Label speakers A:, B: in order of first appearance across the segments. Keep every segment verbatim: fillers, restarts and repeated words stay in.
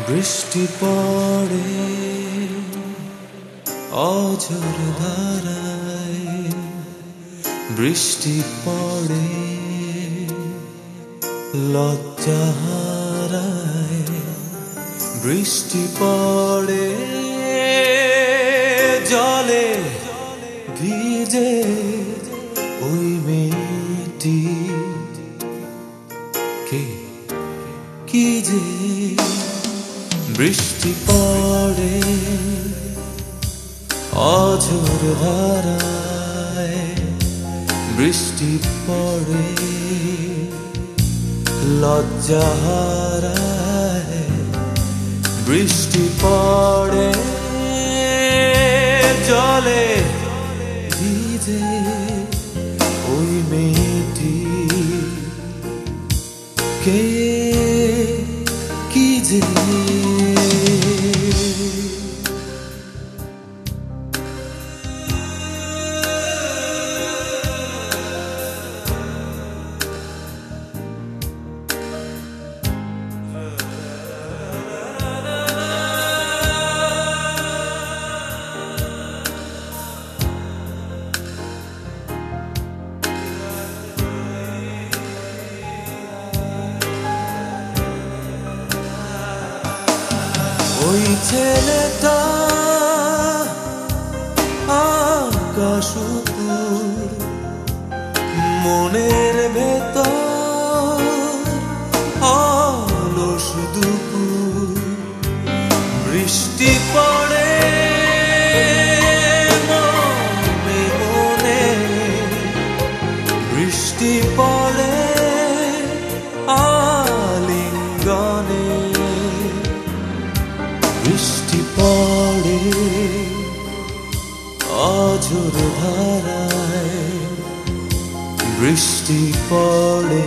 A: বৃষ্টি পড়ে অঝোর ধারায়, বৃষ্টি পড়ে লজ্জা হারায়, বৃষ্টি পড়ে জলে ভিজে ওই মেয়েটি কে কি যে। বৃষ্টি পড়ে অঝোর ধারায়, বৃষ্টি পড়ে লজ্জা হারায়, বৃষ্টি পড়ে জলে ভিজে ওই মেয়েটি কে কি যে। ওই ছেলেটা আকাশ উপর, মনের ভেতর অলস দুপুর। বৃষ্টি পড়ে মনে মনে, বৃষ্টি পড়ে আলিঙ্গনে, বৃষ্টি পড়ে অঝোর ধারায়, বৃষ্টি পড়ে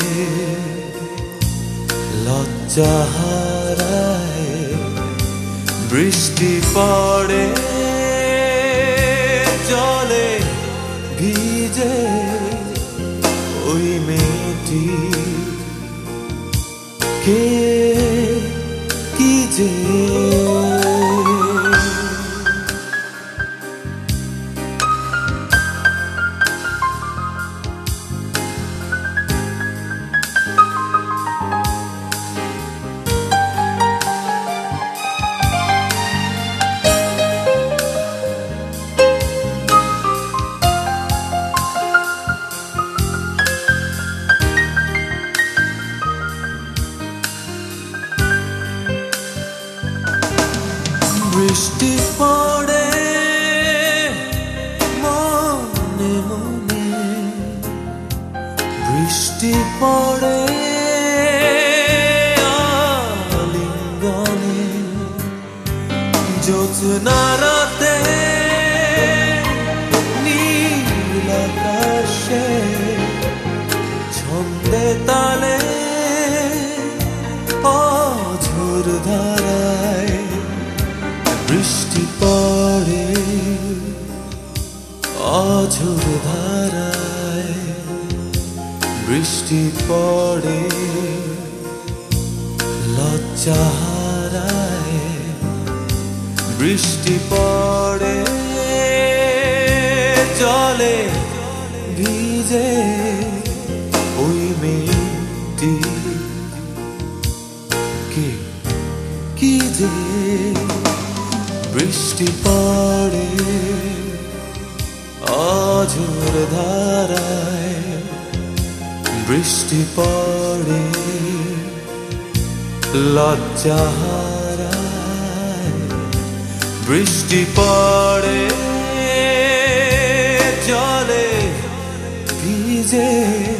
A: লজ্জা হারায়, বৃষ্টি পড়ে জলে ভিজে ওই মেয়েটি কে কি যে। বৃষ্টি পড়ে মনে মনে, বৃষ্টি পড়ে আলিঙ্গনে, জ্যোৎস্না রাতে নীল আকাশে ছন্দে তালে অঝোর ধারায়, বৃষ্টি পড়ে অঝোর ধারায়, বৃষ্টি পড়ে লজ্জা হারায়, বৃষ্টি পড়ে জলে ভিজে ওই মেয়েটি কে কি যে। বৃষ্টি পড়ে অঝোর ধারায়, বৃষ্টি পড়ে লজ্জা হারায়, বৃষ্টি পড়ে জলে ভিজে